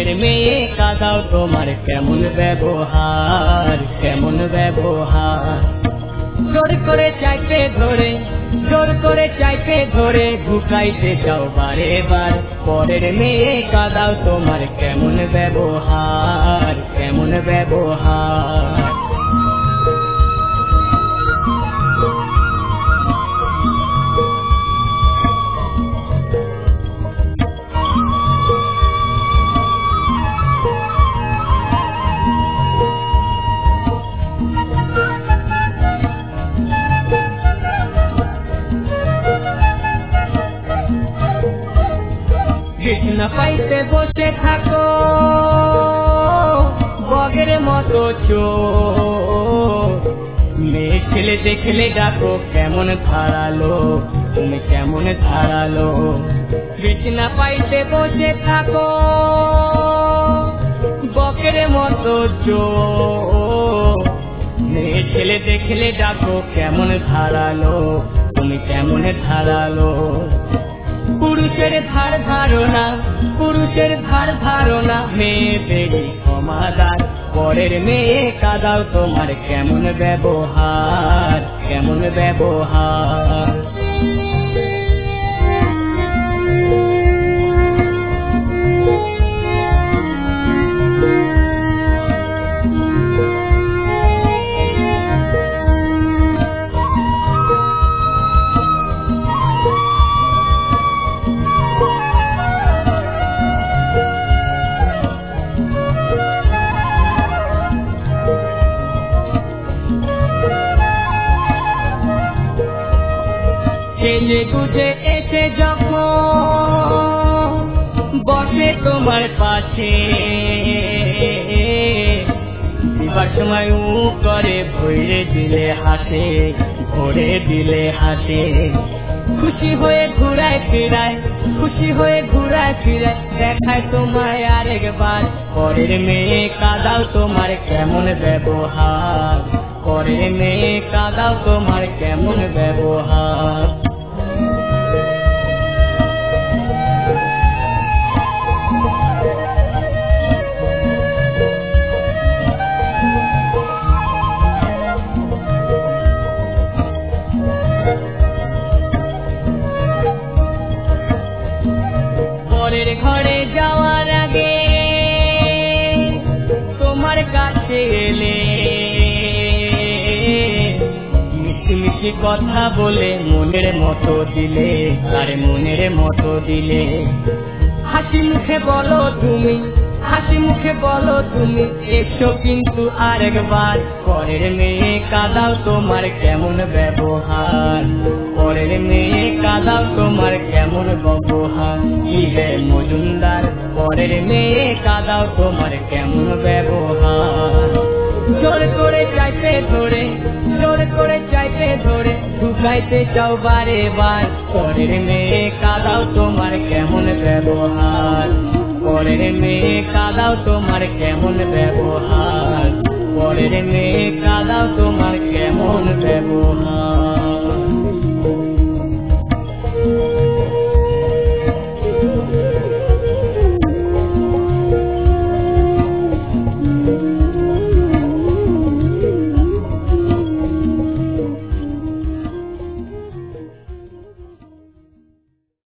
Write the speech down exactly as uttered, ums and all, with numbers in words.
পরের মেয়ে কাঁদাও তোমার কেমন ব্যবহার, কেমন ব্যবহার। জোর করে চাইতে ধরে, জোর করে চাইতে ধরে ঢুকাইতে চাও বারে বার। পরের মেয়ে কাঁদাও তোমার কেমন ব্যবহার, কেমন ব্যবহার। না পাইতে বসে থাকো বগের মতো চোর, মেয়ে ছেলে দেখলে ডাকো কেমন ধারালো, তুমি কেমন ধারালো। বিছনা পাইতে বসে থাকো বগের মতো চোর, মেয়ে ছেলে দেখলে ডাকো কেমন ধারালো, তুমি কেমন ধারালো। পুরুষের ধার ধারণা, পুরুষের ধার ধারণা মেয়েদেরই সমাধান। পরের মেয়ে কাঁদাও তোমার কেমন ব্যবহার, কেমন ব্যবহার। সেজে গুজে এসে যখন বসে তোমার পাশে, দিবার সময় উ করে ভরে দিলে হাসে, ভরে দিলে হাসে। খুশি হয়ে ঘুরায় ফিরায়, খুশি হয়ে ঘুরায় ফিরায় দেখায় তোমায় আরেকবার। পরের মেয়ে কাঁদাও তোমার কেমন ব্যবহার, পরের মেয়ে কাঁদাও তোমার কেমন ব্যবহার। পরের ঘরে যাওয়ার আগে তোমার কাছে এলে মিষ্টি মিষ্টি কথা বলে মনের মতো দিলে, আরে মনের মতো দিলে। হাসি মুখে বলো তুমি, হাসি মুখে বলো তুমি এসো কিন্তু আরেকবার। পরের মেয়ে কাঁদাও তোমার কেমন ব্যবহার, পরের মেয়ে কাঁদাও তোমার কেমন ব্যবহার। ইহে মজুমদার পরের মেয়ে কাঁদাও তোমার কেমন ব্যবহার। জোর করে চাইতে ধরে, জোর করে চাইতে ধরে ঢুকাইতে চাও বারে বার। পরের মেয়ে কাঁদাও তোমার কেমন ব্যবহার, পরের মেয়ে কাঁদাও তোমার কেমন ব্যবহার, পরের মেয়ে কাঁদাও তোমার কেমন ব্যবহার।